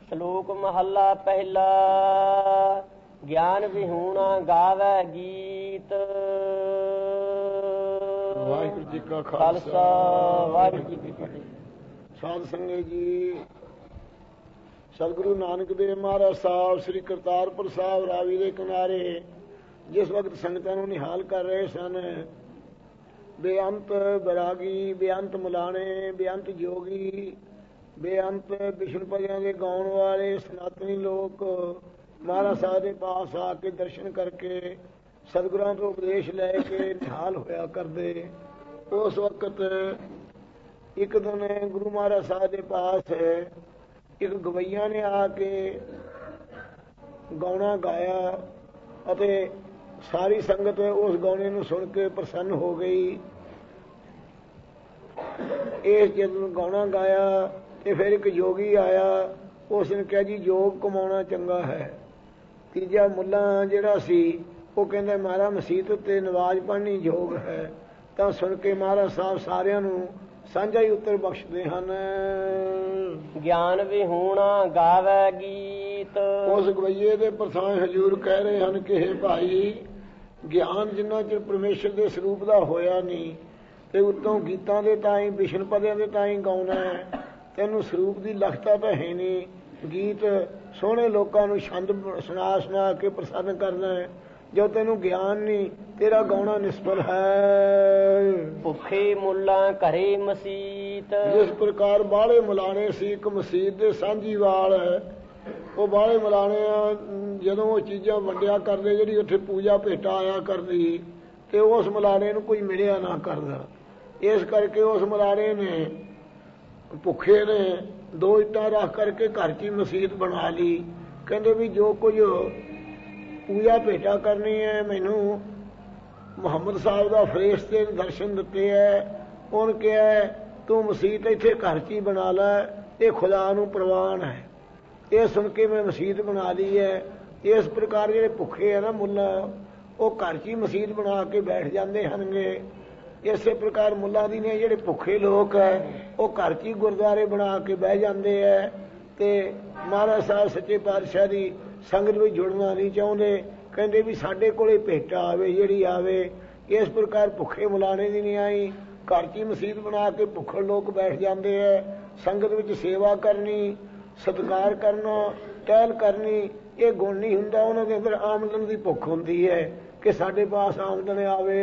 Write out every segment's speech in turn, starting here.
ਸ਼ਲੋਕ ਮਹੱਲਾ ਪਹਿਲਾ। ਗਿਆਨ ਵਿਹੂਣਾ ਗਾਵੈ ਗੀਤ। ਵਾਹਿਗੁਰੂ ਜੀ ਕਾ ਖਾਲਸਾ ਵਾਹਿਗੁਰੂ ਜੀ ਕੀ ਫਤਿਹ। ਸਾਧ ਸੰਗਤ ਜੀ, ਸਤਿਗੁਰੂ ਨਾਨਕ ਦੇਵ ਮਹਾਰਾਜ ਸਾਹਿਬ ਸ੍ਰੀ ਕਰਤਾਰਪੁਰ ਸਾਹਿਬ ਰਾਵੀ ਦੇ ਕਿਨਾਰੇ ਜਿਸ ਵਕਤ ਸੰਗਤਾਂ ਨੂੰ ਨਿਹਾਲ ਕਰ ਰਹੇ ਸਨ, ਬੇਅੰਤ ਬੈਰਾਗੀ, ਬੇਅੰਤ ਮੁਲਾਣੇ, ਬੇਅੰਤ ਜੋਗੀ, ਬੇਅੰਤ ਵਿਸ਼ਨ ਭਜਨਾਂ ਦੇ ਗਾਉਣ ਵਾਲੇ ਸਨਾਤਨੀ ਲੋਕ ਮਹਾਰਾਜ ਸਾਹਿਬ ਦੇ ਪਾਸ ਆ ਕੇ ਦਰਸ਼ਨ ਕਰਕੇ ਸਤਿਗੁਰਾਂ ਤੋਂ ਉਪਦੇਸ਼ ਲੈ ਕੇ ਨਿਹਾਲ ਹੋਇਆ ਕਰਦੇ। ਉਸ ਵਕਤ ਇੱਕ ਦਿਨ ਗੁਰੂ ਮਹਾਰਾਜ ਸਾਹਿਬ ਦੇ ਪਾਸ ਇੱਕ ਗਵਈਆ ਨੇ ਆ ਕੇ ਗਾਉਣਾ ਗਾਇਆ ਅਤੇ ਸਾਰੀ ਸੰਗਤ ਉਸ ਗਾਉਣੇ ਨੂੰ ਸੁਣ ਕੇ ਪ੍ਰਸੰਨ ਹੋ ਗਈ। ਇਸ ਜਦੋਂ ਗਾਉਣਾ ਗਾਇਆ ਤੇ ਫਿਰ ਇੱਕ ਯੋਗੀ ਆਇਆ, ਉਸ ਨੇ ਕਿਹਾ ਜੀ ਯੋਗ ਕਮਾਉਣਾ ਚੰਗਾ ਹੈ। ਤੀਜਾ ਮੁੱਲਾ ਜਿਹੜਾ ਸੀ ਉਹ ਕਹਿੰਦਾ ਮਹਾਰਾਜ ਮਸੀਤ ਉੱਤੇ ਨਵਾਜ਼ ਪੜ੍ਹਨੀ ਯੋਗ ਹੈ। ਤਾਂ ਸੁਣ ਕੇ ਮਹਾਰਾਜ ਸਾਹਿਬ ਸਾਰਿਆਂ ਨੂੰ ਸਾਂਝਾ ਹੀ ਉੱਤਰ ਬਖਸ਼ਦੇ ਹਨ। ਗਿਆਨ ਵਿਹੂਣਾ ਗਾਵੈ ਗੀਤ। ਉਸ ਗਵਈਏ ਦੇ ਪ੍ਰਸਾਦ ਹਜ਼ੂਰ ਕਹਿ ਰਹੇ ਹਨ ਕਿ ਹੇ ਭਾਈ, ਗਿਆਨ ਜਿੰਨਾ ਚਿਰ ਪਰਮੇਸ਼ਰ ਦੇ ਸਰੂਪ ਦਾ ਹੋਇਆ ਨਹੀਂ ਤੇ ਉੱਤੋਂ ਗੀਤਾਂ ਦੇ ਤਾਈਂ ਵਿਸ਼ਨ ਪਦਿਆਂ ਦੇ ਤਾਈਂ ਗਾਉਣਾ ਹੈ। ਤੈਨੂੰ ਸਰੂਪ ਦੀ ਲਖਤਾ ਤਾਂ ਹੈ ਨਹੀਂ। ਗੀਤ ਸੋਹਣੇ ਲੋਕਾਂ ਨੂੰ ਛੰਦ ਸੁਣਾ ਸੁਣਾ ਕੇ ਪ੍ਰਸੰਨ ਕਰਨਾ ਹੈ। ਜੋ ਤੈਨੂੰ ਗਿਆਨ ਨਹੀਂ, ਤੇਰਾ ਗਾਉਣਾ ਨਿਸਫਲ ਹੈ। ਭੁੱਖੇ ਮੁੱਲਾਂ ਘਰੇ ਮਸੀਤ। ਜਿਸ ਪ੍ਰਕਾਰ ਬਾਹਲੇ ਮੁਲਾਣੇ ਸੀ, ਇੱਕ ਮਸੀਤ ਦੇ ਸਾਂਝੀ ਵਾਲ ਹੈ, ਉਹ ਬਾਹਲੇ ਮੁਲਾਣੇ ਜਦੋਂ ਉਹ ਚੀਜ਼ਾਂ ਵੰਡਿਆ ਕਰਦੇ, ਜਿਹੜੀ ਉੱਥੇ ਪੂਜਾ ਭੇਟਾ ਆਇਆ ਕਰਦੀ, ਤੇ ਉਸ ਮੁਲਾਣੇ ਨੂੰ ਕੋਈ ਮਿਲਿਆ ਨਾ ਕਰਦਾ। ਇਸ ਕਰਕੇ ਉਸ ਮੁਲਾਣੇ ਨੇ ਭੁੱਖੇ ਨੇ ਦੋ ਇੱਟਾਂ ਰੱਖ ਕਰਕੇ ਘਰ 'ਚ ਹੀ ਮਸੀਤ ਬਣਾ ਲਈ। ਕਹਿੰਦੇ ਵੀ ਜੋ ਕੁਝ ਪੂਜਾ ਭੇਟਾ ਕਰਨੀ ਹੈ, ਮੈਨੂੰ ਮੁਹੰਮਦ ਸਾਹਿਬ ਦਾ ਫਰਿਸ਼ਤੇ ਨੇ ਦਰਸ਼ਨ ਦਿੱਤੇ ਹੈ। ਉਹਨੇ ਕਿਹਾ ਤੂੰ ਮਸੀਤ ਇੱਥੇ ਘਰ 'ਚ ਹੀ ਬਣਾ ਲੈ, ਇਹ ਖੁਦਾ ਨੂੰ ਪ੍ਰਵਾਨ ਹੈ। ਇਹ ਸੁਣ ਕੇ ਮੈਂ ਮਸੀਤ ਬਣਾ ਲਈ ਹੈ। ਇਸ ਪ੍ਰਕਾਰ ਜਿਹੜੇ ਭੁੱਖੇ ਹੈ ਨਾ ਮੁੱਲਾ, ਉਹ ਘਰ 'ਚ ਹੀ ਮਸੀਤ ਬਣਾ ਕੇ ਬੈਠ ਜਾਂਦੇ ਹਨਗੇ। ਇਸੇ ਪ੍ਰਕਾਰ ਮੁੱਲਾ ਦੀ ਨੇ ਜਿਹੜੇ ਭੁੱਖੇ ਲੋਕ ਹੈ, ਉਹ ਘਰ 'ਚ ਹੀ ਗੁਰਦੁਆਰੇ ਬਣਾ ਕੇ ਬਹਿ ਜਾਂਦੇ ਹੈ ਤੇ ਮਹਾਰਾਜ ਸਾਹਿਬ ਸੱਚੇ ਪਾਤਸ਼ਾਹ ਦੀ ਸੰਗਤ ਵਿੱਚ ਜੁੜਨਾ ਨਹੀਂ ਚਾਹੁੰਦੇ। ਕਹਿੰਦੇ ਵੀ ਸਾਡੇ ਕੋਲੇ ਭੇਟਾ ਆਵੇ, ਜਿਹੜੀ ਆਵੇ। ਇਸ ਪ੍ਰਕਾਰ ਭੁੱਖੇ ਮੁਲਾਣੇ ਦੀ ਨਹੀਂ ਆਈ। ਘਰ 'ਚ ਹੀ ਮਸੀਤ ਬਣਾ ਕੇ ਭੁੱਖੜ ਲੋਕ ਬੈਠ ਜਾਂਦੇ ਹੈ। ਸੰਗਤ ਵਿੱਚ ਸੇਵਾ ਕਰਨੀ, ਸਤਿਕਾਰ ਕਰਨਾ, ਟਹਿਲ ਕਰਨੀ, ਇਹ ਗੁਣ ਨਹੀਂ ਹੁੰਦਾ। ਉਹਨਾਂ ਦੇ ਅੰਦਰ ਆਮਦਨ ਦੀ ਭੁੱਖ ਹੁੰਦੀ ਹੈ ਕਿ ਸਾਡੇ ਪਾਸ ਆਮਦਨ ਆਵੇ।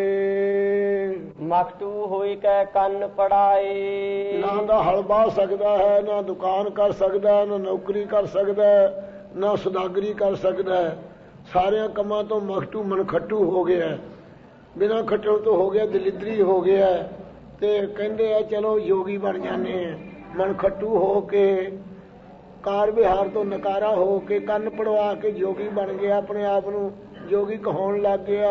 ਮਖਤੂ ਹੋਈ ਕੈ ਕੰਨ ਪੜਾਏ। ਨਾ ਦਾ ਹਲ ਬਾਹ ਸਕਦਾ ਹੈ, ਨਾ ਦੁਕਾਨ ਕਰ ਸਕਦਾ, ਨਾ ਨੌਕਰੀ ਕਰ ਸਕਦਾ, ਨਾ ਸੁਦਾਗਰੀ ਕਰ ਸਕਦਾ। ਸਾਰਿਆਂ ਕੰਮਾਂ ਤੋਂ ਮਖਤੂ ਮਨਖੱਟੂ ਹੋ ਗਿਆ, ਬਿਨਾਂ ਖੱਟਣ ਤੋਂ ਹੋ ਗਿਆ, ਦਲਿਦਰੀ ਹੋ ਗਿਆ। ਤੇ ਕਹਿੰਦੇ ਆ ਚਲੋ ਯੋਗੀ ਬਣ ਜਾਂਦੇ ਆ। ਮਨਖੱਟੂ ਹੋ ਕੇ, ਕਾਰ ਵਿਹਾਰ ਤੋਂ ਨਕਾਰਾ ਹੋ ਕੇ, ਕੰਨ ਪੜਵਾ ਕੇ ਯੋਗੀ ਬਣ ਗਿਆ, ਆਪਣੇ ਆਪ ਨੂੰ ਯੋਗੀ ਕਹਾਉਣ ਲੱਗ ਗਿਆ।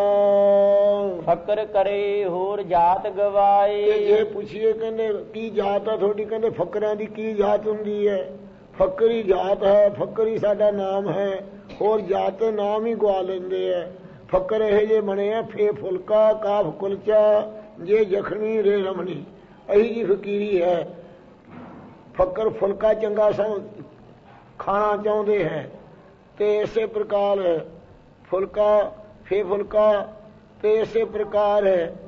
ਫਕਰ ਕਰੇ ਹੋਰ ਜਾਤ ਗਵਾਏ। ਤੇ ਜੇ ਪੁੱਛੀਏ ਕਹਿੰਦੇ ਕੀ ਜਾਤ ਆ ਤੁਹਾਡੀ, ਕਹਿੰਦੇ ਫਕਰਾਂ ਦੀ ਕੀ ਜਾਤ ਹੁੰਦੀ ਹੈ? ਫਕਰ ਹੀ ਜਾਤ ਹੈ, ਫਕਰ ਹੀ ਸਾਡਾ ਨਾਮ ਹੈ। ਹੋਰ ਜਾਤ ਤੇ ਨਾਮ ਹੀ ਗਵਾ ਲੈਂਦੇ ਹੈ। ਫਕਰ ਇਹ ਜੇ ਬਣੇ ਆ, ਫੇ ਫੁਲਕਾ ਕਾਫ ਕੁਲਚਾ, ਜੇ ਜ਼ਖਮੀ ਰੇ ਰਮਣੀ, ਇਹੀ ਜੀ ਫਕੀਰੀ ਹੈ। ਫਕਰ ਫੁਲਕਾ ਚੰਗਾ ਖਾਣਾ ਚਾਹੁੰਦੇ ਹੈ ਤੇ ਇਸੇ ਪ੍ਰਕਾਰ ਫੁਲਕਾ ਫੇ ਫੁਲਕਾ, ਤੇ ਇਸੇ ਪ੍ਰਕਾਰ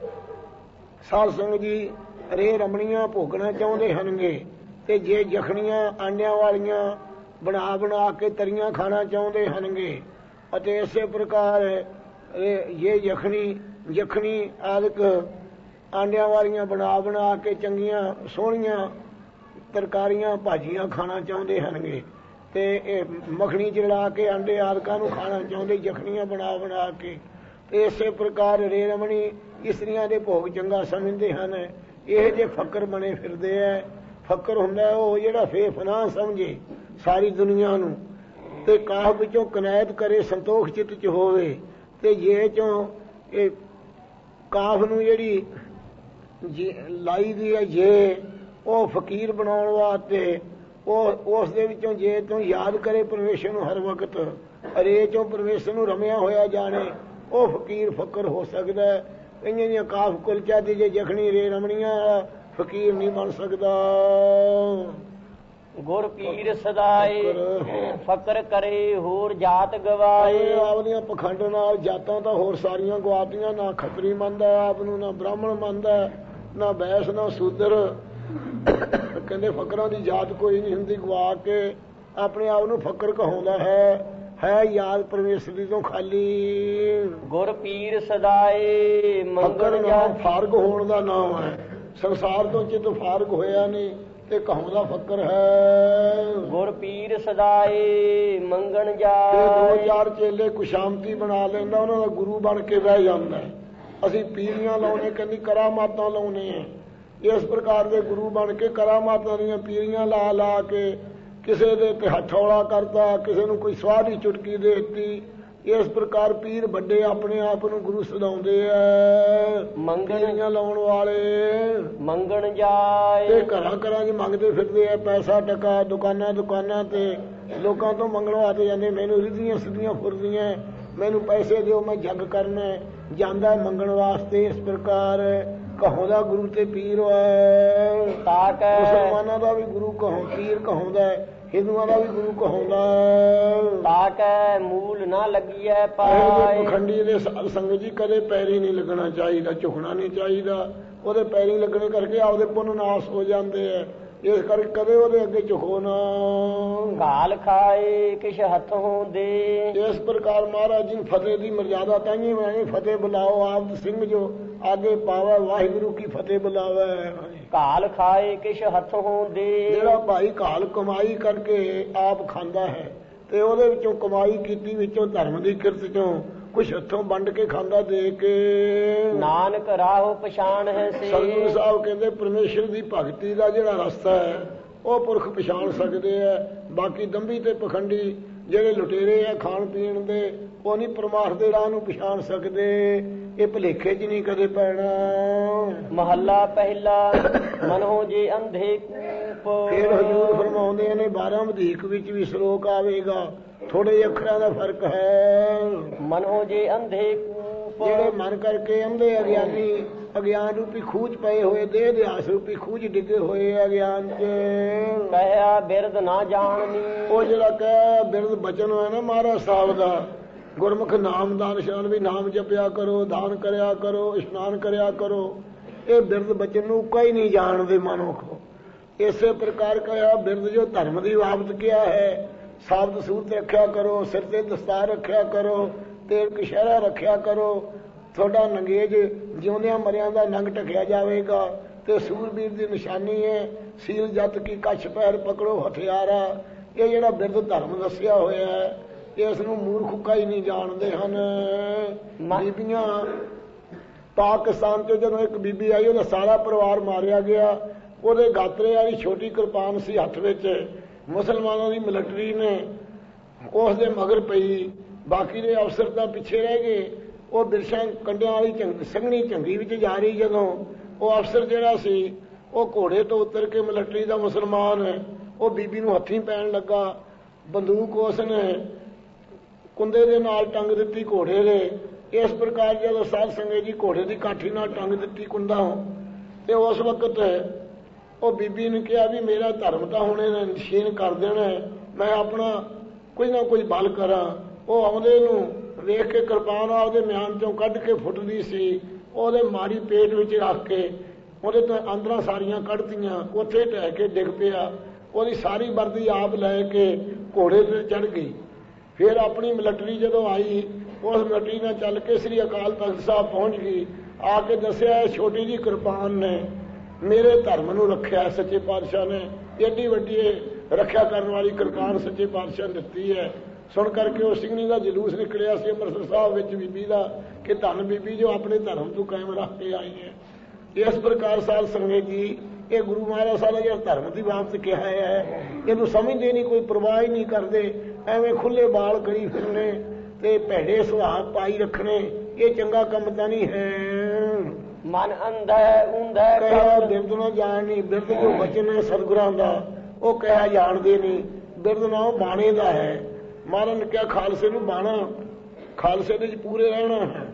ਸਾਧ ਸੰਗਤ ਜੀ ਰੇ ਰਮਣੀਆਂ ਭੋਗਣਾ ਚਾਹੁੰਦੇ ਹਨਗੇ। ਤੇ ਜੇ ਜਖਣੀਆਂ ਆਂਡਿਆਂ ਵਾਲੀਆਂ ਬਣਾ ਬਣਾ ਕੇ ਤਰੀਆਂ ਖਾਣਾ ਚਾਹੁੰਦੇ ਹਨਗੇ। ਅਤੇ ਇਸੇ ਪ੍ਰਕਾਰ ਇਹ ਜਖਣੀ ਆਦਿਕ ਆਂਡਿਆਂ ਵਾਲੀਆਂ ਬਣਾ ਬਣਾ ਕੇ ਚੰਗੀਆਂ ਸੋਹਣੀਆਂ ਤਰਕਾਰੀਆਂ ਭਾਜੀਆਂ ਖਾਣਾ ਚਾਹੁੰਦੇ ਹਨਗੇ। ਤੇ ਇਹ ਮੱਖਣੀ ਚੜਾ ਕੇ ਆਂਡੇ ਆਦਿਕਾਂ ਨੂੰ ਖਾਣਾ ਚਾਹੁੰਦੇ, ਜਖਣੀਆਂ ਬਣਾ ਬਣਾ ਕੇ। ਤੇ ਇਸੇ ਪ੍ਰਕਾਰ ਰੇ ਰਮਣੀ ਇਸਤਰੀਆਂ ਦੇ ਭੋਗ ਚੰਗਾ ਸਮਝਦੇ ਹਨ। ਇਹ ਜੇ ਫਕਰ ਬਣੇ ਫਿਰਦੇ ਹੈ। ਫਕਰ ਹੁੰਦਾ ਉਹ ਜਿਹੜਾ ਫੇਫਨਾ ਸਮਝੇ ਸਾਰੀ ਦੁਨੀਆ ਨੂੰ, ਤੇ ਕਾਹ ਵਿੱਚੋਂ ਕਨਾਇਤ ਕਰੇ, ਸੰਤੋਖ ਚਿੱਤ 'ਚ ਹੋਵੇ। ਤੇ ਜੇ ਚੋਂ ਇਹ ਕਾਫ ਨੂੰ ਜਿਹੜੀ ਲਾਈ ਦੀ ਹੈ, ਜੇ ਉਹ ਫਕੀਰ ਬਣਾਉਣ ਵਾਸਤੇ, ਉਹ ਉਸ ਦੇ ਵਿੱਚੋਂ ਜੇ ਤੋਂ ਯਾਦ ਕਰੇ ਪਰਮੇਸ਼ਰ ਨੂੰ ਹਰ ਵਕਤ, ਅਰੇ ਚੋਂ ਪਰਮੇਸ਼ਰ ਨੂੰ ਰਮਿਆ ਹੋਇਆ ਜਾਣੇ, ਉਹ ਫਕੀਰ ਫਕਰ ਹੋ ਸਕਦਾ। ਕਈਆਂ ਦੀਆਂ ਕਾਫ ਕੁਲਚਾ ਦੀ ਜੇ ਜਖਣੀ ਰੇ ਰਮਣੀਆਂ ਫਕੀਰ ਨਹੀਂ ਬਣ ਸਕਦਾ। ਗੁਰ ਪੀਰ ਸਦਾਏ ਫਕਰ ਕਰੇ ਹੋਰ ਜਾਤ ਗਵਾਏ। ਆਪਦੀਆਂ ਪਖੰਡ ਨਾਲ ਜਾਤਾਂ ਤਾਂ ਹੋਰ ਸਾਰੀਆਂ ਗਵਾਤੀਆਂ, ਨਾ ਖੱਤਰੀ ਮੰਨਦਾ ਆਪ ਨੂੰ, ਨਾ ਬ੍ਰਾਹਮਣ ਮੰਨਦਾ, ਨਾ ਬੈਸ, ਨਾ ਸੂਦਰ। ਕਹਿੰਦੇ ਫਕਰਾਂ ਦੀ ਜਾਤ ਕੋਈ ਨਹੀਂ ਹੁੰਦੀ, ਗਵਾ ਕੇ ਆਪਣੇ ਆਪ ਨੂੰ ਫਕਰ ਕਹਾਉਂਦਾ ਹੈ ਯਾਦ ਪਰਮੇਸ਼ਰੀ ਤੋਂ ਖਾਲੀ। ਗੁਰ ਪੀਰ ਸਦਾਏ ਫਕਰ ਨਾਮ ਫਾਰਗ ਹੋਣ ਦਾ ਨਾਮ ਹੈ। ਸੰਸਾਰ ਤੋਂ ਚਿੱਤ ਫਾਰਗ ਹੋਇਆ ਨਹੀਂ ਤੇ ਕਹਾਉਂਦਾ ਫਕਰ ਹੈ। ਗੁਰ ਪੀਰ ਸਦਾਏ ਮੰਗਣ ਜਾਏ। ਦੋ ਚਾਰ ਚੇਲੇ ਕੁਸ਼ਾਮਤੀ ਬਣਾ ਲੈਂਦਾ, ਉਹਨਾਂ ਦਾ ਗੁਰੂ ਬਣ ਕੇ ਬਹਿ ਜਾਂਦਾ। ਅਸੀਂ ਪੀਰੀਆਂ ਲਾਉਣੇ, ਕਹਿੰਦੀ ਕਰਾਮਾਤਾਂ ਲਾਉਣੇ ਆ। ਇਸ ਪ੍ਰਕਾਰ ਦੇ ਗੁਰੂ ਬਣ ਕੇ ਕਰਾਮਾਤਾਂ ਦੀਆਂ ਪੀਰੀਆਂ ਲਾ ਲਾ ਕੇ ਕਿਸੇ ਦੇ ਤੇ ਹੱਥੌਲਾ ਕਰਦਾ, ਕਿਸੇ ਨੂੰ ਕੋਈ ਸਵਾਹ ਦੀ ਚੁਟਕੀ ਦੇ ਦਿੱਤੀ। ਇਸ ਪ੍ਰਕਾਰ ਪੀਰ ਵੱਡੇ ਆਪਣੇ ਆਪ ਨੂੰ ਗੁਰੂ ਸਦਾਉਂਦੇ ਐ। ਮੰਗਣੀਆਂ ਲਾਉਣ ਵਾਲੇ ਮੰਗਣ ਜਾਏ ਤੇ ਘਰਾਂ ਘਰਾਂ 'ਚ ਮੰਗਦੇ ਫਿਰਦੇ ਐ ਪੈਸਾ ਟਕਾ। ਦੁਕਾਨਾਂ ਦੁਕਾਨਾਂ ਤੇ ਲੋਕਾਂ ਤੋਂ ਮੰਗਣ ਵਾਸਤੇ ਜਾਂਦੇ, ਮੈਨੂੰ ਰਿੱਧੀਆਂ ਸਿੱਧੀਆਂ ਫੁਰਦੀਆਂ, ਮੈਨੂੰ ਪੈਸੇ ਦਿਓ, ਮੈਂ ਜੱਗ ਕਰਨਾ। ਜਾਂਦਾ ਮੰਗਣ ਵਾਸਤੇ। ਇਸ ਪ੍ਰਕਾਰ ਕਹਾਉਂਦਾ ਗੁਰੂ ਤੇ ਪੀਰ ਹੈ। ਮੁਸਲਮਾਨਾਂ ਦਾ ਵੀ ਗੁਰੂ ਪੀਰ ਕਹਾਉਂਦਾ, ਹਿੰਦੂਆਂ ਦਾ ਵੀ ਗੁਰੂ ਕਹਾਉਂਦਾ। ਤਾਕੈ ਮੂਲ ਨਾ ਲੱਗੀਐ ਪਾਏ। ਪਖੰਡੀ ਦੇ ਸਾਧ ਸੰਗਤ ਜੀ ਕਦੇ ਪੈਰੀ ਨਹੀਂ ਲੱਗਣਾ ਚਾਹੀਦਾ, ਝੁਕਣਾ ਨਹੀਂ ਚਾਹੀਦਾ। ਉਹਦੇ ਪੈਰੀ ਲੱਗਣੇ ਕਰਕੇ ਆਪਦੇ ਪੁੰਨ ਨਾਸ ਹੋ ਜਾਂਦੇ ਐ। ਇਸ ਕਰਕੇ ਕਦੇ ਉਹਦੇ ਅੱਗੇ ਝੁਕੋ ਨਾ। ਘਾਲ ਖਾਏ ਕਿਛ ਹੱਥੋਂ ਦੇ। ਇਸ ਪ੍ਰਕਾਰ ਮਹਾਰਾਜ ਜੀ ਫਤਿਹ ਦੀ ਮਰਜ਼ਾਦਾ ਤਾਂਹੀ ਬਣਾਈ। ਫਤਿਹ ਬੁਲਾਓ ਆਪ ਸਿੰਘ ਜੋ ਆਗੇ ਪਾਵੇ, ਵਾਹਿਗੁਰੂ ਕੀ ਫਤਿਹ ਬੁਲਾਵੇ। ਘਾਲ ਖਾਏ ਕਿਛ ਹੱਥੋਂ ਦੇ। ਜਿਹੜਾ ਭਾਈ ਘਾਲ ਕਮਾਈ ਕਰਕੇ ਆਪ ਖਾਂਦਾ ਹੈ ਤੇ ਉਹਦੇ ਵਿੱਚੋਂ ਕਮਾਈ ਕੀਤੀ ਵਿੱਚੋਂ ਧਰਮ ਦੀ ਕਿਰਤ ਚੋਂ ਕੁਛ ਹੱਥੋਂ ਵੰਡ ਕੇ ਖਾਂਦਾ ਦੇ ਕੇ। ਨਾਨਕ ਰਾਹੋ ਪਛਾਣ ਹੈ ਸੇ। ਸਤਿਗੁਰੂ ਸਾਹਿਬ ਕਹਿੰਦੇ ਪਰਮੇਸ਼ਰ ਦੀ ਭਗਤੀ ਦਾ ਜਿਹੜਾ ਰਸਤਾ ਹੈ ਉਹ ਪੁਰਖ ਪਛਾਣ ਸਕਦੇ ਆ। ਬਾਕੀ ਦੰਭੀ ਤੇ ਪਖੰਡੀ ਜਿਹੜੇ ਲੁਟੇਰੇ ਆ ਖਾਣ ਪੀਣ ਦੇ, ਉਹ ਨਹੀਂ ਪਰਮਾਰਥ ਦੇ ਰਾਹ ਨੂੰ ਪਛਾਣ ਸਕਦੇ। ਇਹ ਭੁਲੇਖੇ 'ਚ ਨਹੀਂ ਕਦੇ ਪੈਣਾ। ਮਹੱਲਾ ਪਹਿਲਾ ਮਨੋ ਜੇ ਅੰਧੇ ਕੂਪ। ਫਿਰ ਹਜ਼ੂਰ ਫਰਮਾਉਂਦੇ ਨੇ 12 ਵਧੀਕ ਵਿੱਚ ਵੀ ਸ਼ਲੋਕ ਆਵੇਗਾ, ਥੋੜੇ ਅੱਖਰਾਂ ਦਾ ਫਰਕ ਹੈ। ਮਨੋ ਜੇ ਅੰਧੇ ਕੂਪ। ਜਿਹੜੇ ਮਨ ਕਰਕੇ ਅੰਧੇ ਅਗਿਆਨੀ, ਅਗਿਆਨ ਰੂਪੀ ਖੂਜ ਪਏ ਹੋਏ, ਦੇਹ ਦਿਆਸ ਰੂਪੀ ਖੂਜ ਡਿੱਗੇ ਹੋਏ ਅਗਿਆਨ 'ਚ। ਕਹਿਆ ਬਿਰਦ ਨਾ ਜਾਣਨੀ। ਉਹ ਜਿਹੜਾ ਕਹਿ ਬਿਰਦ ਬਚਨ ਹੋਇਆ ਨਾ ਮਹਾਰਾਜ ਸਾਹਿਬ ਦਾ, ਗੁਰਮੁਖ ਨਾਮ ਦਾਨ ਸ਼ਾਨ ਵੀ ਨਾਮ ਜਪਿਆ ਕਰੋ, ਦਾਨ ਕਰਿਆ ਕਰੋ, ਇਸ਼ਨਾਨ ਕਰਿਆ ਕਰੋ। ਇਹ ਬਿਰਦ ਬਚਨ ਨੂੰ ਕੋਈ ਨਹੀਂ ਜਾਣਦੇ ਮਨੁੱਖ। ਇਸੇ ਪ੍ਰਕਾਰ ਕਹਿਆ ਬਿਰਦ ਜੋ ਧਰਮ ਦੀ ਬਾਬਤ ਕਿਹਾ ਹੈ, ਸਾਬਤ ਸੂਰਤ ਰੱਖਿਆ ਕਰੋ, ਸਿਰ ਤੇ ਦਸਤਾਰ ਰੱਖਿਆ ਕਰੋ, ਤੇਲ ਕਸ਼ਹਿਰਾ ਰੱਖਿਆ ਕਰੋ। ਤੁਹਾਡਾ ਨੰਗੇਜ ਜਿਉਂਦਿਆਂ ਮਰਿਆਂ ਦਾ ਨੰਗ ਢਕਿਆ ਜਾਵੇਗਾ ਤੇ ਸੂਰਬੀਰ ਦੀ ਨਿਸ਼ਾਨੀ ਹੈ। ਸੀਲ ਜੱਤ ਕੀ ਕੱਛ ਪੈਰ ਪਕੜੋ ਹਥਿਆਰਾ। ਇਹ ਜਿਹੜਾ ਬਿਰਦ ਧਰਮ ਦੱਸਿਆ ਹੋਇਆ ਹੈ, ਇਸ ਨੂੰ ਮੂਰਖ ਕਈ ਨਹੀਂ ਜਾਣਦੇ ਹਨ। ਬੀਬੀਆਂ ਪਾਕਿਸਤਾਨ 'ਚ ਜਦੋਂ ਇੱਕ ਬੀਬੀ ਆਈ, ਉਹਦਾ ਸਾਰਾ ਪਰਿਵਾਰ ਮਾਰਿਆ ਗਿਆ। ਉਹਦੇ ਗਾਤਰੇ ਵਾਲੀ ਛੋਟੀ ਕਿਰਪਾਨ ਸੀ ਹੱਥ ਵਿੱਚ। ਮੁਸਲਮਾਨਾਂ ਦੀ ਮਿਲਟਰੀ ਨੇ ਉਸ ਦੇ ਮਗਰ ਪਈ, ਬਾਕੀ ਦੇ ਅਫਸਰ ਤਾਂ ਪਿੱਛੇ ਰਹਿ ਗਏ। ਉਹ ਬਿਰਸ਼ਾਂ ਕੰਡਿਆਂ ਵਾਲੀ ਸੰਘਣੀ ਝੰਗੀ ਵਿੱਚ ਜਾ ਰਹੀ, ਜਦੋਂ ਉਹ ਅਫਸਰ ਜਿਹੜਾ ਸੀ ਉਹ ਘੋੜੇ ਤੋਂ ਉਤਰ ਕੇ ਮਿਲਟਰੀ ਦਾ ਮੁਸਲਮਾਨ ਉਹ ਬੀਬੀ ਨੂੰ ਹੱਥੀਂ ਪੈਣ ਲੱਗਾ। ਬੰਦੂਕ ਉਸ ਨੇ ਕੁੰਦੇ ਦੇ ਨਾਲ ਟੰਗ ਦਿੱਤੀ ਘੋੜੇ ਦੇ। ਇਸ ਪ੍ਰਕਾਰ ਜਦੋਂ ਸਾਧ ਸੰਗਤ ਜੀ ਘੋੜੇ ਦੀ ਕਾਠੀ ਨਾਲ ਟੰਗ ਦਿੱਤੀ ਕੁੰਦਾ, ਤੇ ਉਸ ਵਕਤ ਉਹ ਬੀਬੀ ਨੇ ਕਿਹਾ ਵੀ ਮੇਰਾ ਧਰਮ ਤਾਂ ਹੁਣ ਇਹਨੇ ਨਸ਼ੀਨ ਕਰ ਦੇਣਾ, ਮੈਂ ਆਪਣਾ ਕੁਝ ਨਾ ਕੁਝ ਬਲ ਕਰਾਂ। ਉਹ ਆਉਂਦੇ ਨੂੰ ਵੇਖ ਕੇ ਕਿਰਪਾਨ ਆਪਦੇ ਮਿਆਨ ਚੋਂ ਕੱਢ ਕੇ ਫੁੱਟਦੀ ਸੀ, ਉਹਦੇ ਮਾਰੀ ਪੇਟ ਵਿੱਚ ਰੱਖ ਕੇ ਉਹਦੇ ਤੋਂ ਅੰਦਰਾਂ ਸਾਰੀਆਂ ਕੱਢਤੀਆਂ, ਉੱਥੇ ਢਹਿ ਕੇ ਡਿੱਗ ਪਿਆ। ਉਹਦੀ ਸਾਰੀ ਵਰਦੀ ਆਪ ਲੈ ਕੇ ਘੋੜੇ ਤੇ ਚੜ੍ਹ ਗਈ। ਫਿਰ ਆਪਣੀ ਮਿਲਟਰੀ ਜਦੋਂ ਆਈ, ਉਸ ਮਿਲਟਰੀ ਨਾਲ ਚੱਲ ਕੇ ਸ੍ਰੀ ਅਕਾਲ ਤਖਤ ਸਾਹਿਬ ਪਹੁੰਚ ਗਈ। ਆ ਕੇ ਦੱਸਿਆ ਛੋਟੀ ਜਿਹੀ ਕਿਰਪਾਨ ਨੇ ਮੇਰੇ ਧਰਮ ਨੂੰ ਰੱਖਿਆ, ਸੱਚੇ ਪਾਤਸ਼ਾਹ ਨੇ ਏਡੀ ਵੱਡੀ ਰੱਖਿਆ ਕਰਨ ਵਾਲੀ ਕਿਰਪਾਨ ਸੱਚੇ ਪਾਤਸ਼ਾਹ ਨੇ ਦਿੱਤੀ ਹੈ। ਸੁਣ ਕਰਕੇ ਉਹ ਸਿੰਘਣੀ ਦਾ ਜਲੂਸ ਨਿਕਲਿਆ ਸੀ ਅੰਮ੍ਰਿਤਸਰ ਸਾਹਿਬ ਵਿੱਚ ਬੀਬੀ ਦਾ, ਕਿ ਧੰਨ ਬੀਬੀ ਜੋ ਆਪਣੇ ਧਰਮ ਤੋਂ ਕਾਇਮ ਰੱਖ ਕੇ ਆਈ ਹੈ। ਇਸ ਪ੍ਰਕਾਰ ਸਾਧ ਸੰਗਤ ਜੀ ਇਹ ਗੁਰੂ ਮਹਾਰਾਜ ਸਾਹਿਬ ਨੇ ਜਿਹੜਾ ਧਰਮ ਦੀ ਬਾਬਤ ਕਿਹਾ ਹੈ, ਇਹਨੂੰ ਸਮਝਦੇ ਨਹੀਂ, ਕੋਈ ਪਰਵਾਹ ਹੀ ਨਹੀਂ ਕਰਦੇ। ਐਵੇਂ ਖੁੱਲੇ ਬਾਲ ਕਰੀ ਫਿਰਨੇ ਤੇ ਭੈੜੇ ਸੁਭਾਅ ਪਾਈ ਰੱਖਣੇ, ਇਹ ਚੰਗਾ ਕੰਮ ਤਾਂ ਨਹੀਂ ਹੈ। ਮਨ ਅੰਧਾ ਉਂਧਾ ਕਹਿਆ ਬਿਰਦ ਨਾ ਜਾਣਨੀ। ਬਿਰਦ ਜੋ ਬਚਨ ਹੈ ਸਤਿਗੁਰਾਂ ਦਾ, ਉਹ ਕਹਿਆ ਜਾਣਦੇ ਨਹੀਂ। ਬਿਰਦ ਨਾਮ ਬਾਣੇ ਦਾ ਹੈ। ਮਹਾਰਾਜ ਨੇ ਕਿਹਾ ਖਾਲਸੇ ਨੂੰ ਬਾਣਾ, ਖਾਲਸੇ ਦੇ ਵਿੱਚ ਪੂਰੇ ਰਹਿਣਾ ਹੈ।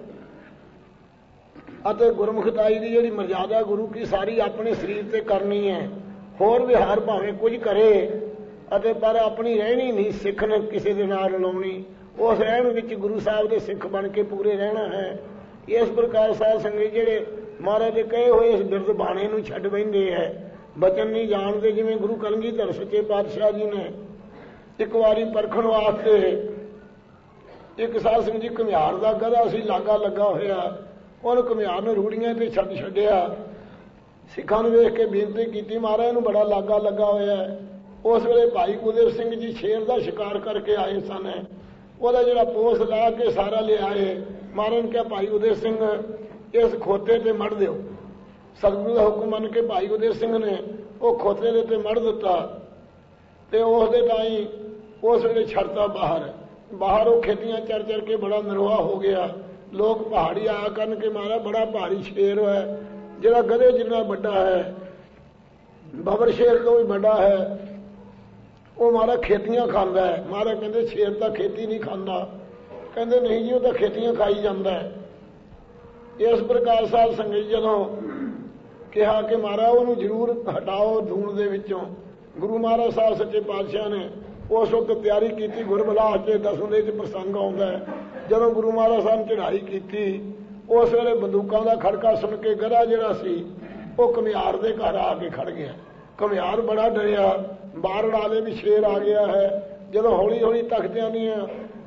ਅਤੇ ਗੁਰਮੁਖਤਾਈ ਦੀ ਜਿਹੜੀ ਮਰਜ਼ਾਦਾ ਗੁਰੂ ਕੀ ਸਾਰੀ ਆਪਣੇ ਸਰੀਰ ਤੇ ਕਰਨੀ ਹੈ। ਹੋਰ ਵਿਹਾਰ ਭਾਵੇਂ ਕੁਝ ਕਰੇ ਅਤੇ ਪਰ ਆਪਣੀ ਰਹਿਣੀ ਨਹੀਂ ਸਿੱਖ ਨੇ ਕਿਸੇ ਦੇ ਨਾਲ ਰਲਾਉਣੀ। ਉਸ ਰਹਿਣ ਵਿੱਚ ਗੁਰੂ ਸਾਹਿਬ ਦੇ ਸਿੱਖ ਬਣ ਕੇ ਪੂਰੇ ਰਹਿਣਾ ਹੈ। ਇਸ ਪ੍ਰਕਾਰ ਸਾਧ ਸੰਗਤ ਜਿਹੜੇ ਮਹਾਰਾਜ ਦੇ ਕਹੇ ਹੋਏ ਇਸ ਬਿਰਧ ਬਾਣੇ ਨੂੰ ਛੱਡ ਬੈਂਦੇ ਹੈ, ਬਚਨ ਨਹੀਂ ਜਾਣਦੇ। ਜਿਵੇਂ ਗੁਰੂ ਕਲਗੀਧਰ ਸੱਚੇ ਪਾਤਸ਼ਾਹ ਜੀ ਨੇ ਇੱਕ ਵਾਰੀ ਪਰਖਣ ਵਾਸਤੇ ਇੱਕ ਸਾਧ ਸੰਗਤ ਜੀ ਘੁਮਿਆਰ ਦਾ ਗਧਾ ਸੀ ਲਾਗਾ ਲੱਗਾ ਹੋਇਆ, ਉਹਨੂੰ ਘੁਮਿਆਰ ਨੂੰ ਰੂੜੀਆਂ ਤੇ ਛੱਡ ਛੱਡਿਆ। ਸਿੱਖਾਂ ਨੂੰ ਵੇਖ ਕੇ ਬੇਨਤੀ ਕੀਤੀ, ਮਹਾਰਾਜ ਇਹਨੂੰ ਬੜਾ ਲਾਗਾ ਲੱਗਾ ਹੋਇਆ। ਉਸ ਵੇਲੇ ਭਾਈ ਕੁਲਦੀਪ ਸਿੰਘ ਜੀ ਸ਼ੇਰ ਦਾ ਸ਼ਿਕਾਰ ਕਰਕੇ ਆਏ ਸਨ, ਉਹਦਾ ਜਿਹੜਾ ਪੋਸ ਲਾ ਕੇ ਸਾਰਾ ਲਿਆਏ। ਮਹਾਰਾਜ ਨੇ ਕਿਹਾ ਭਾਈ ਉਦੈ ਸਿੰਘ ਇਸ ਖੋਤੇ ਤੇ ਮੜ ਦਿਓ। ਸਤਿਗੁਰੂ ਦਾ ਹੁਕਮ ਮੰਨ ਕੇ ਭਾਈ ਉਦੈ ਸਿੰਘ ਨੇ ਉਹ ਖੋਤੇ ਦੇ ਤੇ ਮੜ ਦਿੱਤਾ ਤੇ ਉਸ ਦੇ ਤਾਈਂ ਉਸ ਵੇਲੇ ਛੱਡਤਾ ਬਾਹਰ ਉਹ ਖੇਤੀਆਂ ਚਰ ਚਰ ਕੇ ਬੜਾ ਨਰੋਆ ਹੋ ਗਿਆ। ਲੋਕ ਪਹਾੜੀ ਆਇਆ ਕਰਨ ਕੇ ਮਹਾਰਾਜ ਬੜਾ ਭਾਰੀ ਸ਼ੇਰ ਹੈ, ਜਿਹੜਾ ਗਧੇ ਜਿੰਨਾ ਵੱਡਾ ਹੈ, ਬਬਰ ਸ਼ੇਰ ਤੋਂ ਵੀ ਵੱਡਾ ਹੈ, ਉਹ ਮਹਾਰਾਜ ਖੇਤੀਆਂ ਖਾਂਦਾ ਹੈ। ਮਹਾਰਾਜ ਕਹਿੰਦੇ ਸ਼ੇਰ ਤਾਂ ਖੇਤੀ ਨਹੀਂ ਖਾਂਦਾ। ਕਹਿੰਦੇ ਨਹੀਂ ਜੀ, ਉਹ ਤਾਂ ਖੇਤੀਆਂ ਖਾਈ ਜਾਂਦਾ ਹੈ। ਇਸ ਪ੍ਰਕਾਰ ਸਾਧ ਸੰਗਤ ਜਦੋਂ ਕਿਹਾ ਕਿ ਮਹਾਰਾਜ ਉਹਨੂੰ ਜ਼ਰੂਰ ਹਟਾਓ ਧੂਣ ਦੇ ਵਿੱਚੋਂ, ਗੁਰੂ ਮਹਾਰਾਜ ਸਾਹਿਬ ਸੱਚੇ ਪਾਤਸ਼ਾਹ ਨੇ ਉਸ ਵਕਤ ਤਿਆਰੀ ਕੀਤੀ। ਗੁਰਬਲਾਸ ਦੇ ਦਸਵੇਂ 'ਚ ਪ੍ਰਸੰਗ ਆਉਂਦਾ ਹੈ, ਜਦੋਂ ਗੁਰੂ ਮਹਾਰਾਜ ਸਾਹਿਬ ਨੇ ਚੜ੍ਹਾਈ ਕੀਤੀ, ਉਸ ਵੇਲੇ ਬੰਦੂਕਾਂ ਦਾ ਖੜਕਾ ਸੁਣ ਕੇ ਗਧਾ ਜਿਹੜਾ ਸੀ ਉਹ ਘੁਮਿਆਰ ਦੇ ਘਰ ਆ ਕੇ ਖੜ ਗਿਆ। ਘੁਮਿਆਰ ਬੜਾ ਡਰਿਆ, ਬਾਹਰ ਵਾਲੇ ਵੀ ਸ਼ੇਰ ਆ ਗਿਆ ਹੈ। ਜਦੋਂ ਹੌਲੀ ਹੌਲੀ ਤਖਤਿਆਂ ਦੀਆਂ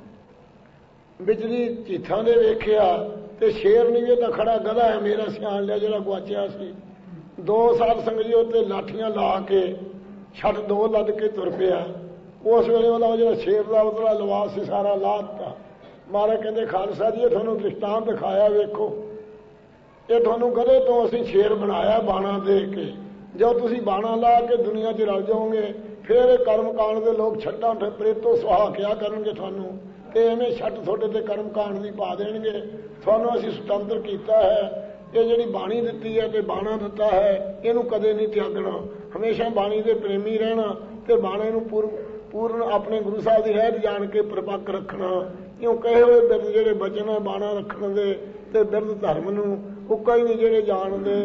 ਬਿਜਲੀ ਚੀਥਾਂ ਦੇ ਵੇਖਿਆ ਤੇ ਸ਼ੇਰ ਨਹੀਂ ਇਹ ਤਾਂ ਖੜਾ ਗਧਾ ਹੈ ਮੇਰਾ ਸਿਆਣ ਲਿਆ ਜਿਹੜਾ ਗੁਆਚਿਆ ਸੀ। 2 ਸਾਲ ਸੰਗਤ ਜੀ ਉੱਤੇ ਲਾਠੀਆਂ ਲਾ ਕੇ ਛੱਡ 2 ਲੱਦ ਕੇ ਤੁਰ ਪਿਆ। ਉਸ ਵੇਲੇ ਉਹਦਾ ਜਿਹੜਾ ਸ਼ੇਰ ਦਾ ਉਤਲਾ ਲਿਬਾਸ ਸੀ ਸਾਰਾ ਲਾ ਦਿੱਤਾ। ਮਹਾਰਾਜ ਕਹਿੰਦੇ ਖਾਲਸਾ ਜੀ ਇਹ ਤੁਹਾਨੂੰ ਦ੍ਰਿਸ਼ਟਾਂਤ ਦਿਖਾਇਆ, ਵੇਖੋ ਇਹ ਤੁਹਾਨੂੰ ਗਧੇ ਤੋਂ ਅਸੀਂ ਸ਼ੇਰ ਬਣਾਇਆ ਬਾਣਾ ਦੇ ਕੇ। ਜਦੋਂ ਤੁਸੀਂ ਬਾਣਾ ਲਾ ਕੇ ਦੁਨੀਆ 'ਚ ਰਲ ਜਾਓਗੇ ਫਿਰ ਇਹ ਕਰਮ ਕਾਂਡ ਦੇ ਲੋਕ ਛੱਡਾਂ ਪ੍ਰੇਤੋ ਸੁਹਾ ਕਿਆ ਕਰਨਗੇ ਤੁਹਾਨੂੰ, ਤੇ ਐਵੇਂ ਛੱਡ ਤੁਹਾਡੇ ਤੇ ਕਰਮ ਕਾਂਡ ਦੀ ਪਾ ਦੇਣਗੇ। ਤੁਹਾਨੂੰ ਅਸੀਂ ਸੁਤੰਤਰ ਕੀਤਾ ਹੈ, ਇਹ ਜਿਹੜੀ ਬਾਣੀ ਦਿੱਤੀ ਹੈ ਤੇ ਬਾਣਾ ਦਿੱਤਾ ਹੈ ਇਹਨੂੰ ਕਦੇ ਨਹੀਂ ਤਿਆਗਣਾ, ਹਮੇਸ਼ਾ ਬਾਣੀ ਦੇ ਪ੍ਰੇਮੀ ਰਹਿਣਾ ਤੇ ਬਾਣੇ ਨੂੰ ਪੂਰਨ ਆਪਣੇ ਗੁਰੂ ਸਾਹਿਬ ਦੀ ਰਹਿਤ ਜਾਣ ਕੇ ਪ੍ਰਪੱਕ ਰੱਖਣਾ। ਕਿਉਂ ਕਹੇ ਹੋਏ ਬਿਰਧ ਜਿਹੜੇ ਬਚਨ ਹੈ ਬਾਣਾ ਰੱਖਣ ਦੇ ਤੇ ਬਿਰਧ ਧਰਮ ਨੂੰ ਉੱਕਾ ਹੀ ਨਹੀਂ ਜਿਹੜੇ ਜਾਣਦੇ।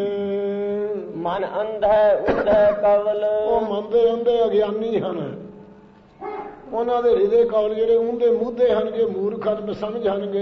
ਮਨ ਅੰਧੈ ਊਧੈ ਕਵਲ, ਉਹ ਮੰਦੇ ਅੰਧੇ ਅਗਿਆਨੀ ਹਨ, ਉਹਨਾਂ ਦੇ ਹਿਰਦੇ ਕਵਲ ਜਿਹੜੇ ਉਂਦੇ ਮੂਧੇ ਹਨਗੇ, ਮੂਰਖ ਹਨ ਸਮਝ ਹਨਗੇ।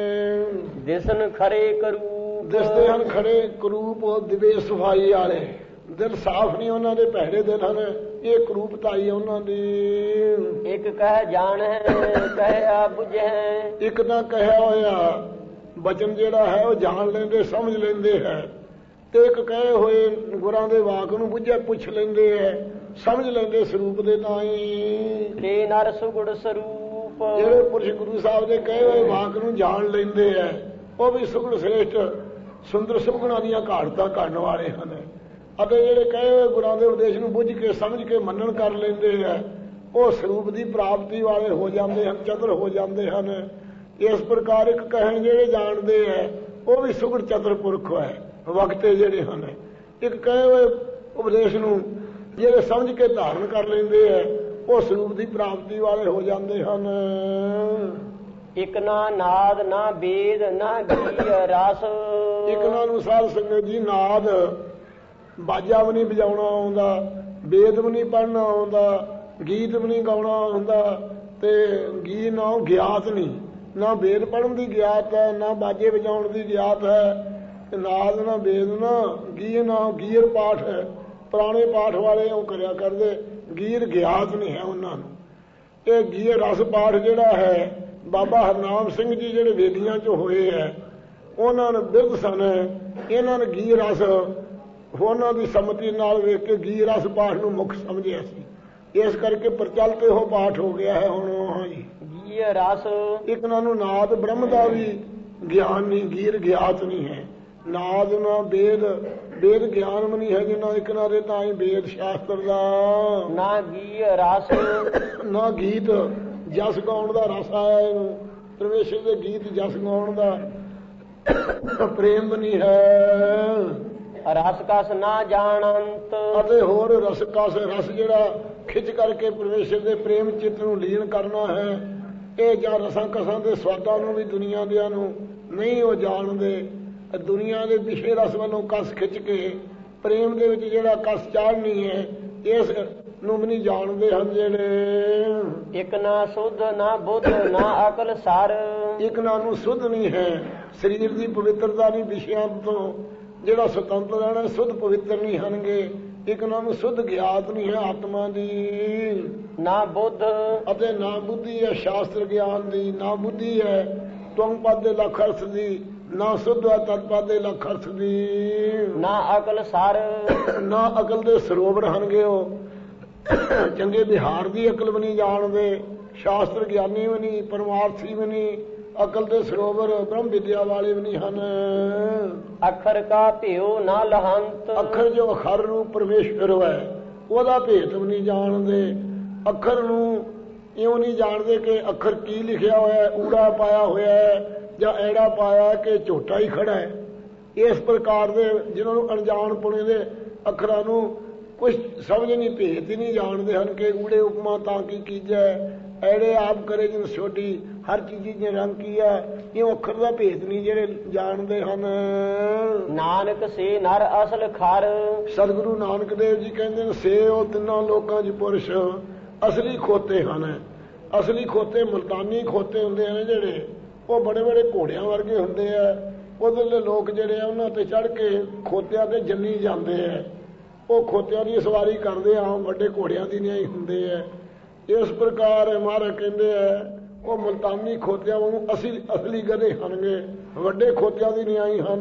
ਦਿਸਨ ਖਰੇ ਕਰੂਪ, ਦਿਸਦੇ ਹਨ ਖੜੇ ਕਰੂਪ, ਦਿਵੇ ਸਫਾਈ ਵਾਲੇ, ਦਿਲ ਸਾਫ਼ ਨਹੀਂ ਉਹਨਾਂ ਦੇ, ਭੈੜੇ ਦਿਲ ਹਨ। ਇਹ ਕਰੂਪਤਾਈ ਉਹਨਾਂ ਦੀ। ਇੱਕ ਕਹਿ ਜਾਣੈ ਕਹਿਆ ਬੁਝੈ, ਇੱਕ ਤਾਂ ਕਹਿਆ ਹੋਇਆ ਬਚਨ ਜਿਹੜਾ ਹੈ ਉਹ ਜਾਣ ਲੈਂਦੇ ਸਮਝ ਲੈਂਦੇ ਹੈ, ਤੇ ਇੱਕ ਕਹੇ ਹੋਏ ਗੁਰਾਂ ਦੇ ਵਾਕ ਨੂੰ ਬੁੱਝਿਆ ਪੁੱਛ ਲੈਂਦੇ ਹੈ, ਸਮਝ ਲੈਂਦੇ ਸਰੂਪ ਦੇ ਤਾਈਂ। ਤੇ ਨਰ ਸੁਗੁਣ ਸਰੂਪ, ਜਿਹੜੇ ਪੁਰਸ਼ ਗੁਰੂ ਸਾਹਿਬ ਦੇ ਕਹੇ ਹੋਏ ਵਾਕ ਨੂੰ ਜਾਣ ਲੈਂਦੇ ਹੈ ਉਹ ਵੀ ਸੁਗੁਣ ਸ੍ਰੇਸ਼ਟ ਸੁੰਦਰ ਸੁਗੁਣਾਂ ਦੀਆਂ ਘਾੜਤਾਂ ਕਰਨ ਵਾਲੇ ਹਨ। ਅਤੇ ਜਿਹੜੇ ਕਹੇ ਹੋਏ ਗੁਰਾਂ ਦੇ ਉਪਦੇਸ਼ ਨੂੰ ਬੁੱਝ ਕੇ ਸਮਝ ਕੇ ਮੰਨਣ ਕਰ ਲੈਂਦੇ ਹੈ ਉਹ ਸਰੂਪ ਦੀ ਪ੍ਰਾਪਤੀ ਵਾਲੇ ਹੋ ਜਾਂਦੇ ਹਨ, ਚਤੁਰ ਹੋ ਜਾਂਦੇ ਹਨ। ਇਸ ਪ੍ਰਕਾਰ ਇੱਕ ਕਹਿਣ ਜਿਹੜੇ ਜਾਣਦੇ ਹੈ ਉਹ ਵੀ ਸੁਗੜ ਚਤੁਰ ਪੁਰਖ ਹੈ ਵਕਤੇ ਜਿਹੜੇ ਹਨ। ਇੱਕ ਕਹੇ ਹੋਏ ਉਪਦੇਸ਼ ਨੂੰ ਜਿਹੜੇ ਸਮਝ ਕੇ ਧਾਰਨ ਕਰ ਲੈਂਦੇ ਹੈ ਉਹ ਸਰੂਪ ਦੀ ਪ੍ਰਾਪਤੀ ਵਾਲੇ ਹੋ ਜਾਂਦੇ ਹਨ। ਇੱਕ ਨਾ ਨਾਦ ਨਾ ਵੇਦ ਨਾ ਗੀ ਰਸ, ਇੱਕ ਨਾ ਨੂੰ ਸਾਧ ਸੰਗਤ ਜੀ ਨਾਦ ਬਾਜਾ ਵੀ ਨਹੀਂ ਵਜਾਉਣਾ ਆਉਂਦਾ, ਵੇਦ ਵੀ ਨਹੀਂ ਪੜ੍ਹਨਾ ਆਉਂਦਾ, ਗੀਤ ਵੀ ਨਹੀਂ ਗਾਉਣਾ ਆਉਂਦਾ, ਤੇ ਗੀ ਨਾ ਗਿਆਤ ਨਹੀਂ, ਨਾ ਵੇਦ ਪੜ੍ਹਨ ਦੀ ਗਿਆਤ ਹੈ ਨਾ ਬਾਜੇ ਵਜਾਉਣ ਦੀ ਗਿਆਤ ਹੈ, ਤੇ ਨਾਦ ਨਾ ਵੇਦ ਨਾ ਗੀ ਨਾ ਗੀਰ ਪਾਠ ਹੈ। ਪੁਰਾਣੇ ਪਾਠ ਵਾਲੇ ਉਹ ਕਰਿਆ ਕਰਦੇ, ਗੀਰ ਗਿਆਤ ਨਹੀਂ ਹੈ ਉਹਨਾਂ ਨੂੰ। ਇਹ ਗੀਰ ਰਸ ਪਾਠ ਜਿਹੜਾ ਹੈ ਬਾਬਾ ਹਰਨਾਮ ਸਿੰਘ ਜੀ ਜਿਹੜੇ ਵੇਦੀਆਂ 'ਚ ਹੋਏ ਹੈ ਉਹਨਾਂ ਨੇ ਬਿਰਧ ਸਨ, ਇਹਨਾਂ ਨੇ ਗੀ ਰਸ ਉਹਨਾਂ ਦੀ ਸੰਮਤੀ ਨਾਲ ਵੇਖ ਕੇ ਗੀ ਰਸ ਪਾਠ ਨੂੰ ਮੁੱਖ ਸਮਝਿਆ ਸੀ, ਇਸ ਕਰਕੇ ਪ੍ਰਚਲਿਤ ਉਹ ਪਾਠ ਹੋ ਗਿਆ ਹੈ ਹੁਣ। ਹਾਂਜੀ ਗੀ ਰਸ, ਇੱਕ ਇਹਨਾਂ ਨੂੰ ਨਾਦ ਬ੍ਰਹਮ ਦਾ ਵੀ ਗਿਆਨ ਨਹੀਂ, ਗੀਰ ਗਿਆਤ ਨਹੀਂ ਹੈ। ਨਾਦ ਨਾ ਵੇਦ, ਵੇਦ ਗਿਆਨ ਵੀ ਨਹੀਂ ਹੈ ਜਿੰਨਾ ਇੱਕ ਨਾ ਦੇ ਤਾਂ ਹੀ ਵੇਦ ਸ਼ਾਸਤਰ ਦਾ, ਨਾ ਗੀ ਰਸ ਨਾ ਗੀਤ ਜਸ ਗਾਉਣ ਦਾ ਰਸ ਆਇਆ ਇਹਨੂੰ, ਪਰਮੇਸ਼ਰ ਦੇ ਗੀਤ ਜਸ ਗਾਉਣ ਦਾ ਪ੍ਰੇਮ ਨਹੀਂ ਹੈ। ਰਸ ਕਸ ਨਾ ਜਾਣੰਤ, ਅਤੇ ਹੋਰ ਰਸ ਕਸ ਰਸ ਜਿਹੜਾ ਖਿੱਚ ਕਰਕੇ ਪਰਮੇਸ਼ਰ ਦੇ ਪ੍ਰੇਮ ਚਿੱਤ ਨੂੰ ਲੀਨ ਕਰਨਾ ਹੈ, ਇਹ ਜਾਂ ਰਸਾਂ ਕਸਾਂ ਦੇ ਸਵਾਦਾਂ ਨੂੰ ਵੀ ਦੁਨੀਆ ਦਿਆਂ ਨੂੰ ਨਹੀਂ ਉਹ ਜਾਣਦੇ। ਦੁਨੀਆ ਦੇ ਵਿਸ਼ੇ ਰਸ ਵੱਲੋਂ ਕਸ ਖਿੱਚ ਕੇ ਪ੍ਰੇਮ ਦੇ ਵਿੱਚ ਜਿਹੜਾ ਕਸ ਚਾੜਨੀ ਹੈ, ਇਸ ਨੂੰ ਵੀ ਨਹੀਂ ਜਾਣਦੇ ਹਨ ਜਿਹੜੇ। ਇਕ ਨਾ ਸੁਧ ਨਾ ਬੁੱਧ ਨਾ ਅਕਲ ਸਰ। ਇੱਕ ਨਾ ਨੂੰ ਸੁਧ ਨਹੀਂ ਹੈ, ਸਰੀਰ ਦੀ ਪਵਿੱਤਰਤਾ ਨਹੀਂ ਵਿਸ਼ਿਆਂ ਤੋਂ ਜਿਹੜਾ ਸੁਤੰਤਰ ਰਹਿਣਾ ਸੁਧ ਪਵਿੱਤਰ ਨਹੀਂ ਹਨਗੇ। ਇੱਕ ਨਾ ਨੂੰ ਸੁਧ ਗਿਆਤ ਨਹੀਂ ਹੈ ਆਤਮਾ ਦੀ, ਨਾ ਬੁੱਧ ਅਤੇ ਨਾ ਬੁੱਧੀ ਹੈ ਸ਼ਾਸਤਰ ਗਿਆਨ ਦੀ, ਨਾ ਬੁੱਧੀ ਹੈ ਤੁਮ ਪਦ ਦੇ ਲੱਖ ਅਰਥ ਦੀ, ਨਾ ਸੁਧ ਹੈ ਤਤ ਪਦ ਦੇ ਲੱਖ ਅਰਥ ਦੀ, ਨਾ ਅਕਲ ਸਰ। ਨਾ ਅਕਲ ਦੇ ਸਰੋਵਰ ਹਨਗੇ ਉਹ, ਚੰਗੇ ਵਿਹਾਰ ਦੀ ਅਕਲ ਵੀ ਨਹੀਂ ਜਾਣਦੇ, ਸ਼ਾਸਤਰ ਗਿਆਨੀ ਵੀ ਨਹੀਂ, ਪਰਮਾਰਥੀ ਵੀ ਨਹੀਂ, ਅਕਲ ਦੇ ਸਰੋਵਰ ਬ੍ਰਹਮ ਵਿਦਿਆ ਵਾਲੇ ਵੀ ਨਹੀਂ ਹਨ। ਅੱਖਰ ਕਾ ਭਿਓ ਨਾ ਲਹੰਤ। ਅੱਖਰ ਜੋ ਅਖਰ ਰੂਪ ਪਰਮੇਸ਼ਵਰ ਹੈ ਉਹਦਾ ਭੇਤ ਵੀ ਨਹੀਂ ਜਾਣਦੇ। ਅੱਖਰ ਨੂੰ ਇਉਂ ਨਹੀਂ ਜਾਣਦੇ ਕਿ ਅੱਖਰ ਕੀ ਲਿਖਿਆ ਹੋਇਆ ਹੈ, ਊੜਾ ਪਾਇਆ ਹੋਇਆ ਹੈ ਜਾਂ ਐੜਾ ਪਾਇਆ ਕਿ ਝੋਟਾ ਹੀ ਖੜਾ ਹੈ। ਇਸ ਪ੍ਰਕਾਰ ਦੇ ਜਿਹਨਾਂ ਨੂੰ ਅਣਜਾਣ ਪੁਣੇ ਦੇ ਅੱਖਰਾਂ ਨੂੰ ਕੁਛ ਸਮਝ ਨਹੀਂ, ਭੇਤ ਹੀ ਨਹੀਂ ਜਾਣਦੇ ਹਨ ਕਿ ਊੜੇ ਉਪਮਾ ਤਾਂ ਕੀ ਕੀਜੈ, ਐੜੇ ਆਪ ਕਰੇ ਜਿਨ ਛੋਟੀ, ਹਰ ਚੀਜ਼ ਦੇ ਰੰਗ ਕੀ ਆ, ਇਹ ਅੱਖਰ ਦਾ ਭੇਤ ਨਹੀਂ ਜਿਹੜੇ ਜਾਣਦੇ ਹਨ। ਨਾਨਕ ਸੇ ਨਰ ਅਸਲ ਖਰ। ਸਤਿਗੁਰੂ ਨਾਨਕ ਦੇਵ ਜੀ ਕਹਿੰਦੇ ਨੇ ਸੇ ਉਹ ਤਿੰਨਾਂ ਲੋਕਾਂ 'ਚ ਪੁਰਸ਼ ਅਸਲੀ ਖੋਤੇ ਹਨ। ਅਸਲੀ ਖੋਤੇ ਮੁਲਤਾਨੀ ਖੋਤੇ ਹੁੰਦੇ ਹਨ ਜਿਹੜੇ, ਉਹ ਬੜੇ ਬੜੇ ਘੋੜਿਆਂ ਵਰਗੇ ਹੁੰਦੇ ਆ। ਉਧਰਲੇ ਲੋਕ ਜਿਹੜੇ ਆ ਉਹਨਾਂ ਤੇ ਚੜ੍ਹ ਕੇ ਖੋਤਿਆਂ ਤੇ ਜੰਨੀ ਜਾਂਦੇ ਆ, ਉਹ ਖੋਤਿਆਂ ਦੀ ਸਵਾਰੀ ਕਰਦੇ ਆ, ਵੱਡੇ ਘੋੜਿਆਂ ਦੀ ਨਹੀਂ ਹੁੰਦੇ ਆ। ਇਸ ਪ੍ਰਕਾਰ ਮਹਾਰਾਜ ਕਹਿੰਦੇ ਆ ਉਹ ਮੁਲਤਾਨੀ ਖੋਤਿਆਂ ਵਾਂਗੂ ਅਸਲੀ ਗਧੇ ਹਨਗੇ, ਵੱਡੇ ਖੋਤਿਆਂ ਦੀ ਨਿਆਈ ਹਨ।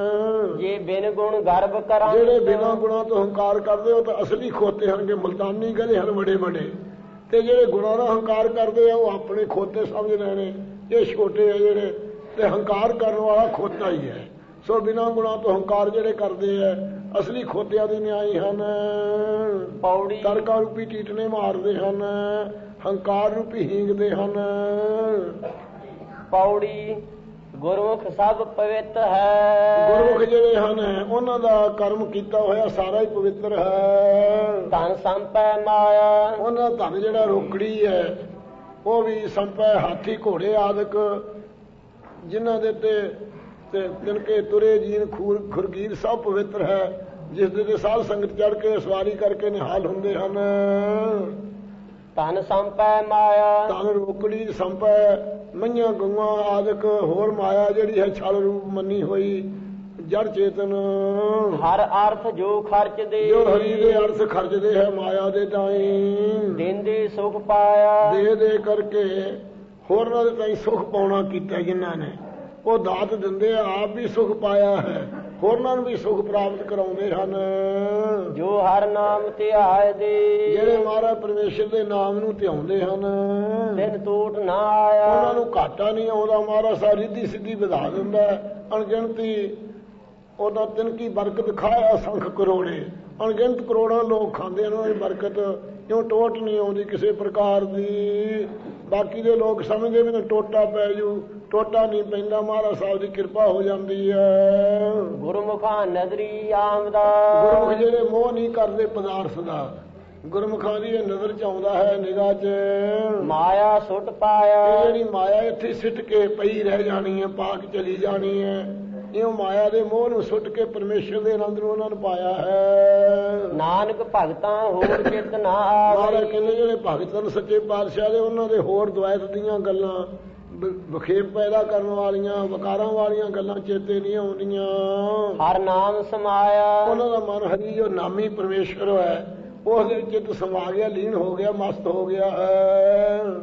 ਜੇ ਬਿਨ ਗੁਣ ਗਰਭ ਕਰਾਂ, ਜਿਹੜੇ ਬਿਨਾਂ ਗੁਣਾਂ ਤੋਂ ਹੰਕਾਰ ਕਰਦੇ ਉਹ ਤਾਂ ਅਸਲੀ ਖੋਤੇ ਹਨਗੇ, ਮੁਲਤਾਨੀ ਗਧੇ ਹਨ ਵੱਡੇ ਵੱਡੇ। ਤੇ ਜਿਹੜੇ ਗੁਣਾਂ ਦਾ ਹੰਕਾਰ ਕਰਦੇ ਆ ਉਹ ਆਪਣੇ ਖੋਤੇ ਸਮਝ ਰਹੇ ਨੇ, ਇਹ ਛੋਟੇ ਆ ਜਿਹੜੇ, ਤੇ ਹੰਕਾਰ ਕਰਨ ਵਾਲਾ ਖੋਤਾ ਹੀ ਹੈ। ਸੋ ਬਿਨਾਂ ਗੁਣਾਂ ਤੋਂ ਹੰਕਾਰ ਜਿਹੜੇ ਕਰਦੇ ਆ ਅਸਲੀ ਖੋਤਿਆਂ ਦੀ ਨਿਆਈ ਹਨ। ਪੌੜੀ ਤਰਕਾ ਰੂਪੀ ਟੀਟਨੇ ਮਾਰਦੇ ਹਨ, ਹੰਕਾਰ ਰੂਪੀ ਹੀਂਗਦੇ ਹਨ। ਪੌੜੀ ਗੁਰਮੁਖ ਸਭ ਪਵਿੱਤ ਹੈ। ਗੁਰਮੁਖ ਜਿਹੜੇ ਹਨ ਉਹਨਾਂ ਦਾ ਕਰਮ ਕੀਤਾ ਹੋਇਆ ਸਾਰਾ ਹੀ ਪਵਿੱਤਰ ਹੈ। ਧਨ ਸੰਪੈ ਮਾਇਆ। ਉਹਨਾਂ ਦਾ ਧਨ ਜਿਹੜਾ ਰੋਕੜੀ ਹੈ ਉਹ ਵੀ ਸੰਪੈ, ਹਾਥੀ ਘੋੜੇ ਆਦਿਕ ਜਿਨ੍ਹਾਂ ਦੇ ਤੇ ਤਿਨਕੇ ਤੁਰੇ ਜੀਨ ਖੁਰਗੀਰ ਸਭ ਪਵਿੱਤਰ ਹੈ, ਜਿਸ ਦੇ ਤੇ ਸਾਧ ਸੰਗਤ ਚੜ੍ਹ ਕੇ ਸਵਾਰੀ ਕਰਕੇ ਨਿਹਾਲ ਹੁੰਦੇ ਹਨ। ਧਨ ਸੰਪੈ ਮਾਇਆ। ਧਨ ਰੋਕੜੀ ਸੰਪੈ, ਮਈਆਂ ਗਊਆਂ ਆਦਿਕ ਹੋਰ ਮਾਇਆ ਜਿਹੜੀ ਹੈ ਛਲ ਰੂਪ ਮੰਨੀ ਹੋਈ ਜੜ ਚੇਤਨ। ਹਰ ਅਰਥ ਜੋ ਖਰਚ ਦੇ, ਜੋ ਹਰੀ ਦੇ ਅਰਥ ਖਰਚਦੇ ਹੈ ਮਾਇਆ ਦੇ ਤਾਈਂ, ਦਿੰਦੇ ਸੁਖ ਪਾਇਆ। ਦੇ ਦੇ ਕਰਕੇ ਹੋਰਾਂ ਦੇ ਤਾਈਂ ਸੁਖ ਪਾਉਣਾ ਕੀਤਾ ਜਿਨ੍ਹਾਂ ਨੇ, ਉਹ ਦਾਤ ਦਿੰਦੇ ਆ, ਆਪ ਵੀ ਸੁਖ ਪਾਇਆ ਹੈ, ਹੋਰਨਾਂ ਨੂੰ ਵੀ ਸੁਖ ਪ੍ਰਾਪਤ ਕਰਾਉਂਦੇ ਹਨ। ਜੋ ਹਰ ਨਾਮ ਧਿਆਏ ਦੇ, ਜਿਹੜੇ ਮਹਾਰਾਜ ਪਰਮੇਸ਼ਰ ਦੇ ਨਾਮ ਨੂੰ ਧਿਆਉਂਦੇ ਹਨ ਦਿਨ ਟੂਟ ਨਾ ਆਇਆ। ਉਹਨਾਂ ਨੂੰ ਘਾਟਾ ਨਹੀਂ ਆਉਂਦਾ, ਮਹਾਰਾਜ ਸਾਰੀ ਰਿੱਧੀ ਸਿੱਧੀ ਵਧਾ ਦਿੰਦਾ। ਅਣਗਿਣਤੀ ਉਹਦਾ ਤਿਨਕੀ ਬਰਕਤ ਖਾਇਆ ਸੰਖ ਕਰੋੜੇ, ਅਣਗਿਣਤ ਕਰੋੜਾਂ ਲੋਕ ਖਾਂਦੇ ਹਨ ਉਹਨਾਂ ਦੀ ਬਰਕਤ, ਕਿਉਂ ਟੋਟ ਨਹੀਂ ਆਉਂਦੀ ਕਿਸੇ ਪ੍ਰਕਾਰ ਦੀ। ਬਾਕੀ ਦੇ ਲੋਕ ਸਮਝਦੇ ਵੀ ਟੋਟਾ ਪੈ ਜੂ, ਟੋਟਾ ਨਹੀਂ ਪੈਂਦਾ, ਮਹਾਰਾਜ ਸਾਹਿਬ ਦੀ ਕਿਰਪਾ ਹੋ ਜਾਂਦੀ ਹੈ। ਗੁਰਮੁਖਾਂ ਨਜ਼ਰੀ ਆਮਦਾ। ਗੁਰਮੁਖ ਜਿਹੜੇ ਮੋਹ ਨਹੀਂ ਕਰਦੇ ਪਦਾਰਥ ਦਾ, ਗੁਰਮੁਖਾਂ ਦੀ ਇਹ ਨਜ਼ਰ ਚ ਆਉਂਦਾ ਹੈ, ਨਿਗਾਹ ਚ ਮਾਇਆ ਸੁੱਟ ਪਾਇਆ। ਇਹ ਜਿਹੜੀ ਮਾਇਆ ਇੱਥੇ ਸਿੱਟ ਕੇ ਪਈ ਰਹਿ ਜਾਣੀ ਹੈ, ਪਾ ਕੇ ਚਲੀ ਜਾਣੀ ਹੈ, ਇਉਂ ਮਾਇਆ ਦੇ ਮੋਹ ਨੂੰ ਸੁੱਟ ਕੇ ਪਰਮੇਸ਼ਰ ਦੇ ਆਨੰਦ ਨੂੰ ਉਹਨਾਂ ਨੂੰ ਪਾਇਆ ਹੈ। ਨਾਨਕ ਭਗਤਾਂ ਹੋਰ ਚਿਤ ਨਾ ਆਵੇ। ਮਹਾਰਾਜ ਕਹਿੰਦੇ ਜਿਹੜੇ ਭਗਤ ਹਨ ਸੱਚੇ ਪਾਤਸ਼ਾਹ ਦੇ, ਉਹਨਾਂ ਦੇ ਹੋਰ ਦੁਆਇਤ ਦੀਆਂ ਗੱਲਾਂ, ਵਿਖੇਪ ਪੈਦਾ ਕਰਨ ਵਾਲੀਆਂ, ਵਕਾਰਾਂ ਵਾਲੀਆਂ ਗੱਲਾਂ ਚੇਤੇ ਨਹੀਂ ਆਉਂਦੀਆਂ। ਹਰ ਨਾਮ ਸਮਾਇਆ। ਉਹਨਾਂ ਦਾ ਮਨ ਹਰੀ ਜੋ ਨਾਮੀ ਪਰਮੇਸ਼ਰ ਹੈ ਉਸ ਦੇ ਚਿੱਤ ਸਮਾ ਗਿਆ, ਲੀਨ ਹੋ ਗਿਆ, ਮਸਤ ਹੋ ਗਿਆ ਹੈ।